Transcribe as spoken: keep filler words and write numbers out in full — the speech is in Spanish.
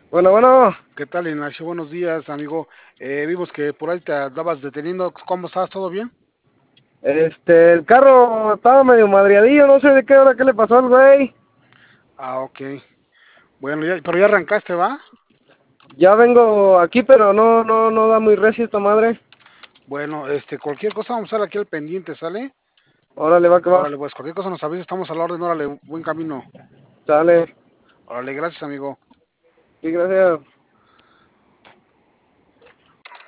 Bueno, bueno, ¿Qué tal, Ignacio? Buenos días, amigo. Eh, vimos que por ahí te andabas deteniendo. ¿Cómo estás? ¿Todo bien? este, el carro estaba medio madreadillo, no sé de qué hora, qué le pasó al güey. Ah, ok. Bueno, ya, pero ya arrancaste, ¿va? Ya vengo aquí, pero no, no, no da muy recio esta madre. Bueno, este, cualquier cosa vamos a estar aquí al pendiente, ¿sale? Órale, va que va. Órale, pues, cualquier cosa nos avisa, estamos a la orden, órale, buen camino. Sale. Órale, gracias, amigo. Sí, gracias.